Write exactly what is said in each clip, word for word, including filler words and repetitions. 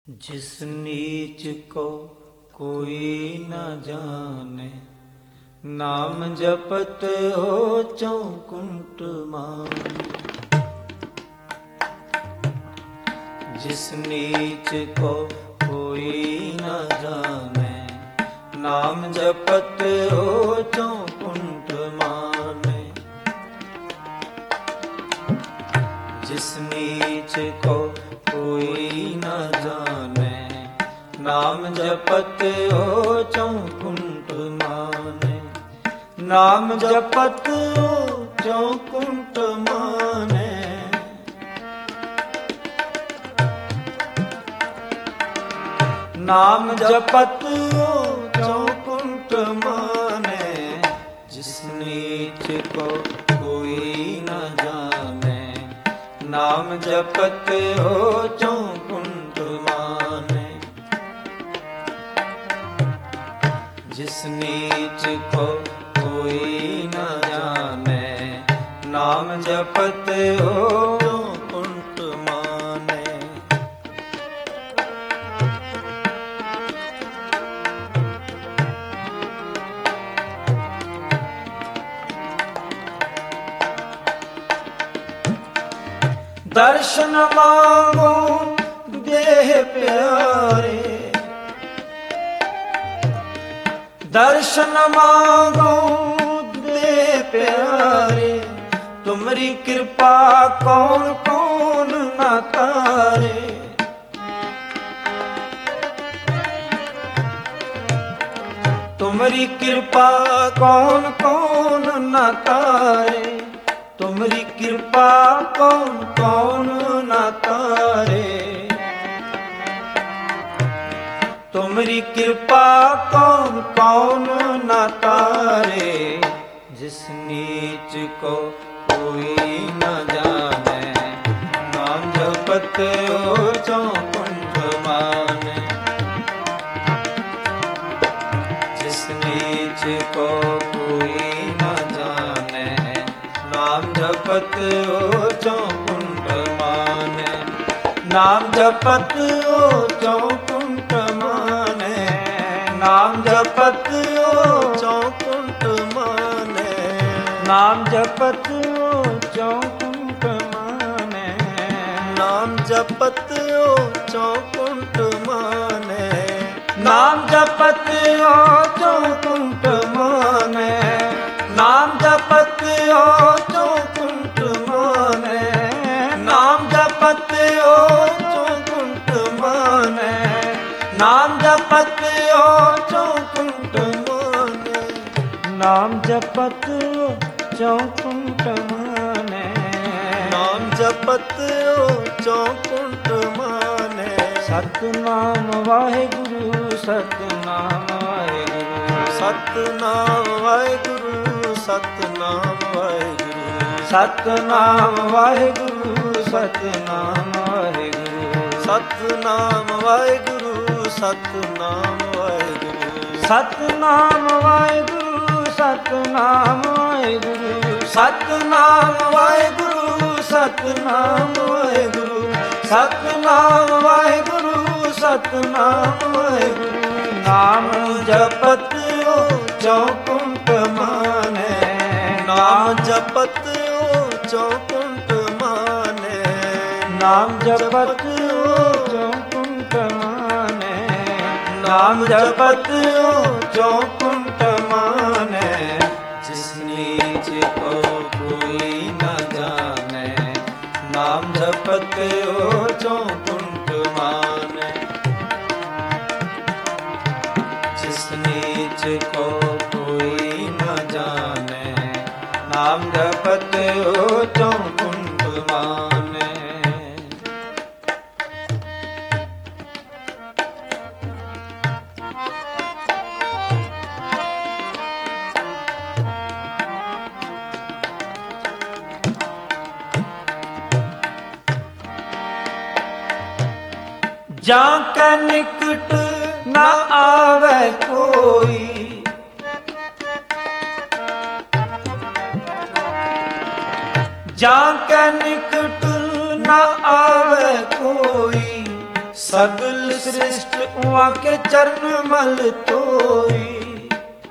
जिस नीच को कोई न जाने, नाम जपत हो चौकुंठ मान। जिस नीच को कोई न जाने, नाम जपत हो चौकुंठ माने। जिस नीच को कोई न जाने, नाम जपत हो चौकुंठ माने। नाम जपत हो चौकुंठ माने। नाम जपत हो चौकुंठ माने। जिस नीच को कोई न जाने, नाम जपत हो चौकुंठ माने। जिस नीच को कोई न जाने, नाम जपत हो चौकुंठ माने। दर्शन मांगो देह प्यारे, दर्शन मांगो देह प्यारे। तुमरी कृपा कौन कौन न तारे। तुमरी कृपा कौन कौन न तारे। तुमरी कृपा कौन कौन न तारे। तुमरी कृपा कौन कौन न तारे। जिस नीच को कोई न जाने, नाम जपत हो चौकुंठ माने। जिस नीच को कोई न जाने, नाम जपत हो चौकुंठ माने। नाम जपत हो चौकुंठ माने। नाम जपत हो चौकुंठ माने। नाम जपत हो चौकुंठ माने। नाम जपत हो चौकुंठ माने। नाम जपत हो चौकुंठ माने। नाम जपत हो चौकुंठ माने। नाम जपत हो चौकुंठ माने। नाम जपत हो चौकुंठ माने। नाम जपत हो चौकुंठ माने। नाम जपत हो चौकुंठ माने। सतनाम वाहेगुरु, सतनाम वाहेगुरु, सतनाम वाहेगुरु, सतनाम वाहेगुरु, सतनाम वाहेगुरु, सतनाम वाहेगुरु, सतनाम वाहेगुरु, सतनाम वाहेगुरु, सतनाम वाहेगुरु, सतनाम वाहेगुरु, सतनाम वाहेगुरु, सतनाम वाहेगुरु, सतनाम वाहेगुरु, सतनाम वाहेगुरु। नाम जपत हो चौकुंठ माने। नाम जपत हो चौकुंठ माने। नाम जपत हो चौकुंठ माने। नाम जपत हो चौकुंठ माने। जिस नीच को कोई न जाने, नाम जपत हो चौकुंठ माने। जिस नीच को कोई न जाने, नाम जपत हो चौकुंठ माने। जाके निकट न आवे कोई, जाके निकट न आवे कोई। ਸਗਲ ਸ੍ਰਿਸ਼ਟ ਉਆ ਕੇ ਚਰਨ ਮਲ ਧੋਈ।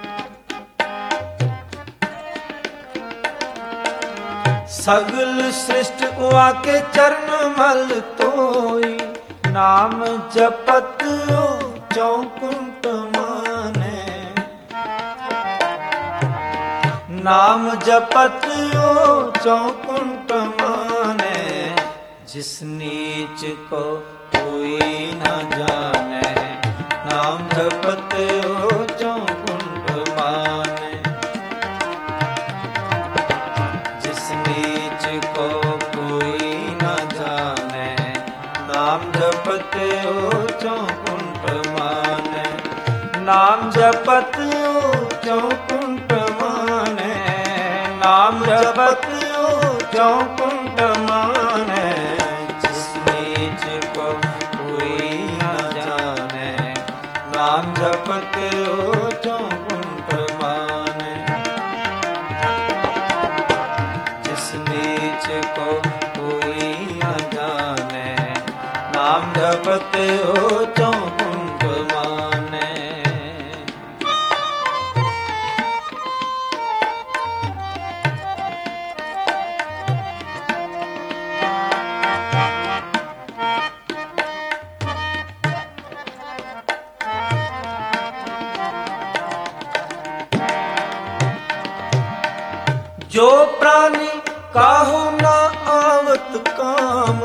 ਸਗਲ ਸ੍ਰਿਸ਼ਟ ਉਆ ਕੇ ਚਰਨ ਮਲ ਧੋਈ। ਨਾਮ ਜਪਤ ਚੌਕੁੰਟ ਮਾਨੈ। ਨਾਮ ਜਪਤ ਚੌਕੁੰਟ ਮਾਨੈ। ਜਿਸ ਨੀਚ ਕੋ ਕੋਈ ਨਾ ਜਾਣੈ। ਨਾਮ ਜਪਤ ਚੌਕੁੰਟ ਮਾਨੈ। ਜਿਸ ਨੀਚ ਕੋ ਕੋਈ ਨਾ ਜਾਣੈ। ਨਾਮ ਜਪਤ ਚੌਕੁੰਟ ਮਾਨੈ। ਨਾਮ ਜਪਤ ਚੌਕੁੰਟ ਮਾਨੈ। ਨਾਮ ਜਪਤ ਚੌਕੁੰਟ ਮਾਨੈ। ਜਿਸ ਨੀਚ ਕੋ ਕੋਈ ਨਾ ਜਾਣੈ। ਨਾਮ ਜਪਤ ਚੌਕੁੰਟ ਮਾਨੈ। ਜਿਸ ਨੀਚ ਕੋ ਕੋਈ ਨਾ ਜਾਣੈ। ਨਾਮ ਜਪਤ ਚੌਕੁੰਟ ਮਾਨੈ। ਜੋ ਪ੍ਰਾਨੀ ਕਾਹੂ ਨਾ ਆਵਤ ਕਾਮ।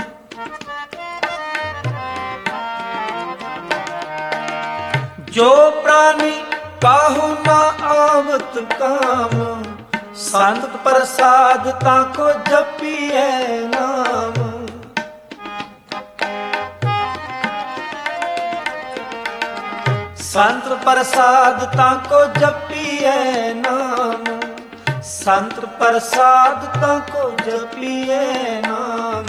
ਜੋ ਪ੍ਰਾਨੀ ਕਾਹੂ ਨਾ ਆਵਤ ਕਾਮ। ਸੰਤ ਪ੍ਰਸਾਦ ਤਾਕੋ ਜਪੀਐ ਨਾਮ। ਸੰਤ ਪ੍ਰਸਾਦ ਤਾਕੋ ਜਪੀਐ ਨਾਮ। ਸੰਤ ਪ੍ਰਸਾਦ ਤਾਕੋ ਜਪੀਐ ਨਾਮ।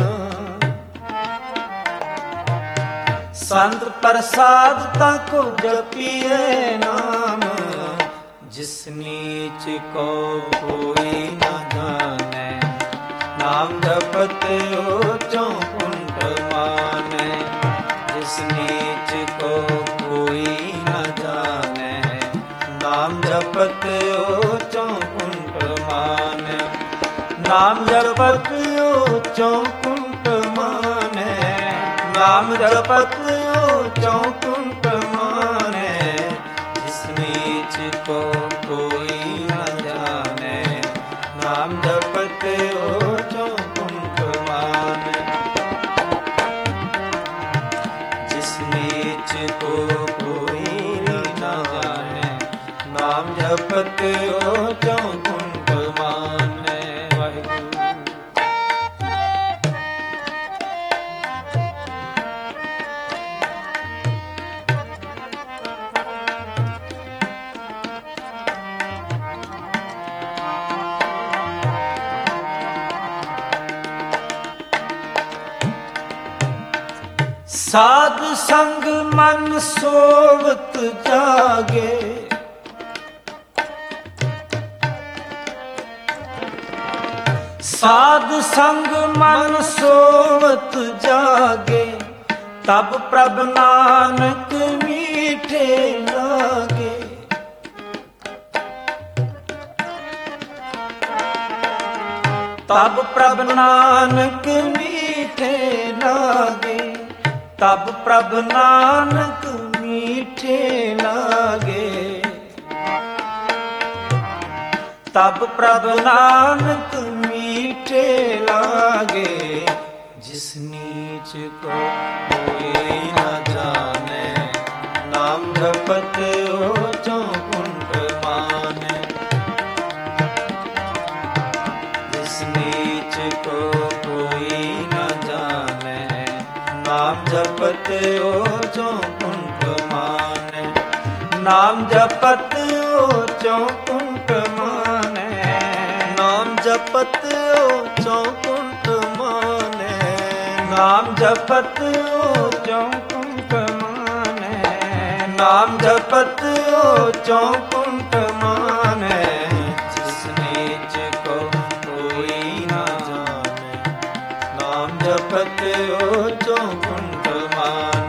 ਸੰਤ ਪ੍ਰਸਾਦ ਤਾਕੋ ਜਪੀਐ ਨਾਮ। ਜਿਸ ਨੀਚ ਕੋ ਕੋਈ ਨਾ ਜਾਣੈ। ਨਾਮ ਜਪਤ ਚੌਕੁੰਟ ਮਾਨੈ। ਜਿਸ ਨੀਚ ਕੋ ਕੋਈ ਨਾ ਜਾਣੈ। ਨਾਮ ਜਪਤ ਚੌਕੁੰਟ ਮਾਨੈ। ਨਾਮ ਜਪਤ ਚੌਕੁੰਟ ਮਾਨੈ। ਨਾਮ ਜਪਤ ਚੌਕੁੰਟ ਮਾਨੈ। ਜਿਸ ਨੀਚ ਕੋ ਕੋਈ ਨਾ ਜਾਣੈ। ਨਾਮ ਜਪਤ ਚੌਕੁੰਟ ਮਾਨੈ। ਜਿਸ ਨੀਚ ਕੋ ਕੋਈ ਨਾ ਜਾਣੈ। ਨਾਮ ਜਪਤ ਚੌਕੁੰਟ ਮਾਨੈ। ਵਾਹਿਗੁਰੂ। ਸਾਧ ਸੰਗ ਮਨ ਸੋਵਤ ਜਾਗੇ। ਸਾਧ ਸੰਗ ਮਨ ਸੋਵਤ ਜਾਗੇ। ਤਬ ਪ੍ਰਭ ਨਾਨਕ ਮੀਠੇ ਲਾਗੇ। ਤਬ ਪ੍ਰਭ ਨਾਨਕ ਮੀਠੇ ਲਾਗੇ। ਤਬ ਪ੍ਰਭ ਨਾਨਕ ਮੀਠੇ ਲਾਗੇ। ਤਬ ਪ੍ਰਭ ਨਾਨਕ ਮੀਠੇ ਲਾਗੇ। ਜਿਸ ਨੀਚ ਕੋ ਕੋਈ ਨਾ ਜਾਣੈ। ਨਾਮ ਜਪਤ ਚੌਕੁੰਟ ਮਾਨੈ। ਜਿਸ ਨੀਚ ਕੋ ਕੋਈ ਨਾ ਜਾਣੈ। ਨਾਮ ਜਪਤ ਚੌਕੁੰਟ ਮਾਨੈ। ਨਾਮ ਜਪਤ ਚੌਕੁੰਟ ਮਾਨੈ। ਨਾਮ ਜਪਤ ਚੌਕੁੰਟ ਮਾਨੈ। ਨਾਮ ਜਪਤ ਚੌਕੁੰਟ ਮਾਨੈ। ਨਾਮ ਜਪਤ ਚੌਕੁੰਟ ਮਾਨੈ। ਜਿਸ ਨੀਚ ਕੋ ਕੋਈ ਨਾ ਜਾਣੈ। ਨਾਮ ਜਪਤ ਚੌਕੁੰਟ ਮਾਨੈ।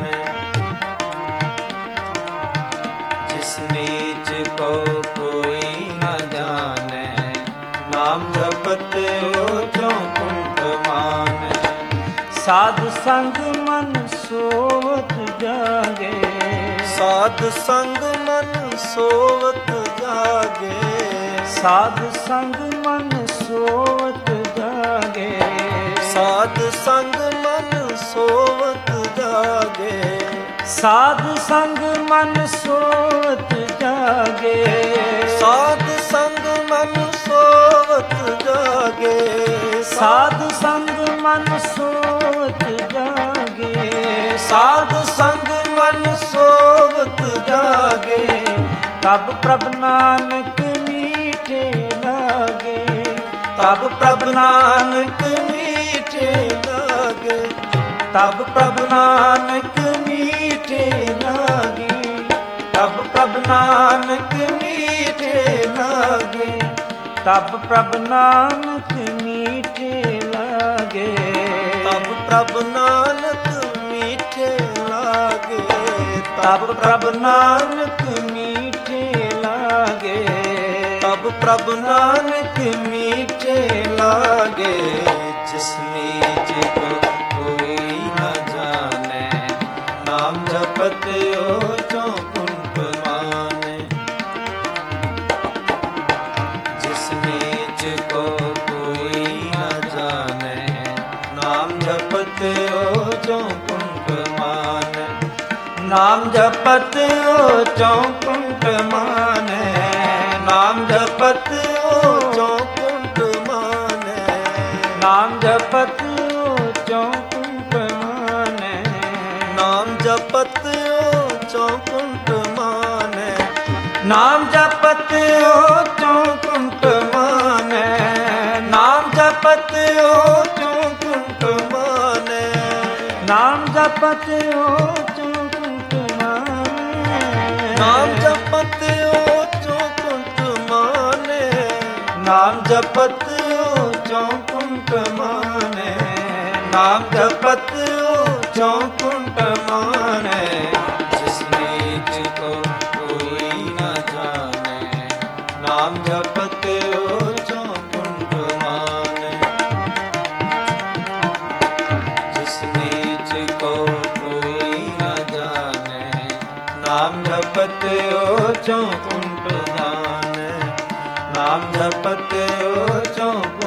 ਸਾਧ ਸੰਗ ਮਨ ਸੋਵਤ ਜਾਗੇ, ਸਾਧ ਸੰਗ ਮਨ ਸੋਵਤ ਜਾਗੇ, ਸਾਧ ਸੰਗ ਮਨ ਸੋਵਤ ਜਾਗੇ, ਸਾਧ ਸੰਗ ਮਨ ਸੋਵਤ ਜਾਗੇ, ਸਾਧ ਸੰਗ ਮਨ ਸੋਵਤ ਜਾਗੇ, ਸਾਧ ਸੰਗ ਮਨ ਸੋਵਤ ਜਾਗੇ, ਸਾਧ ਸੰਗ ਮਨ ਸੋਵਤ ਜਾਗੇ, ਸਾਧ ਸੰਗ ਮਨ ਸੋਵਤ ਜਾਗੇ, ਤਬ ਪ੍ਰਭ ਨਾਨਕ ਮੀਠੇ ਲਾਗੇ, ਤਬ ਪ੍ਰਭ ਨਾਨਕ ਮੀਠੇ ਲਾਗੇ, ਤਬ ਪ੍ਰਭ ਨਾਨਕ ਮੀਠੇ ਲਾਗੇ, ਤਬ ਪ੍ਰਭ ਨਾਨਕ ਮੀਠੇ ਲਾਗੇ, ਤਬ ਪ੍ਰਭ ਨਾਨਕ ਮੀਠੇ ਲਾਗੇ, ਤਬ ਪ੍ਰਭ ਨਾਨਕ ਮੀਠੇ ਲਾਗੇ, ਤਬ ਪ੍ਰਭ ਨਾਨਕ ਮੀਠੇ ਲਾਗੇ, ਤਬ ਪ੍ਰਭ ਨਾਨਕ ਮੀਠੇ ਲਾਗੇ, ਜਿਸ ਨੀਚ ਕੋ ਕੋਈ ਨ ਜਾਣੈ, ਨਾਮ ਜਪਤ ਓ ਚੋਂ ਕੁੰਠ ਮਾਨੈ, ਜਿਸ ਨੀਚ ਕੋ ਕੋਈ ਨ ਜਾਣੈ, ਨਾਮ ਜਪਤ ਓ ਚੋਂ ਕੁੰਠ ਮਾਨੈ, ਨਾਮ ਜਪਤ ਓ ਚੌਕੁੰਠ ਮਾਨੈ, ਨਾਮ ਜਪਤ ਓ ਚੋਂ ਕੁੰਠ ਮਾਨੈ, ਨਾਮ ਜਪਤ ਓ ਚੌਕੁੰਠ ਮਾਨੈ, ਨਾਮ ਜਪਤ ਓ ਚੋਂ ਕੁੰਠ ਮਾਨੈ, ਨਾਮ ਜਪਤ ਓ ਚੌਕੁੰਠ ਮਾਨੈ, ਨਾਮ ਜਪਤ ਓ ਚੌਕੁੰਠ ਮਾਨੈ, ਨਾਮ ਜਪਤ ਓ ਨਾਮ ਜਪਤ ਓ ਚੌਕੁੰਠ ਮਾਨੈ, ਨਾਮ ਜਪਤ ਓ ਚੋਂ ਕੁੰਠ ਮਾਨੈ, ਨਾਮ ਜਪਤ ਓ ਚੌਕੁੰਠ ਮਾਨੈ, ਨਾਮ ਜਪਤ ਓ ਚੌਕੁੰਠ ਮਾਨੈ, ਜਿਸ ਨੀਚ ਕੋ ਕੋਈ ਨ ਜਾਣੈ, ਨਾਮ ਜਪਤ ਓ ਚੋਂ ਕੁੰਠ ਮਾਨੈ, ਜਿਸ ਨੀਚ ਕੋ ਕੋਈ ਨ ਜਾਣੈ, ਨਾਮ ਜਪਤ ਓ ਚੋਂ ਕੁੰਠ ਜਾਣੈ, ਨਾਮ ਜਪਤ ਓ ਚੋਂ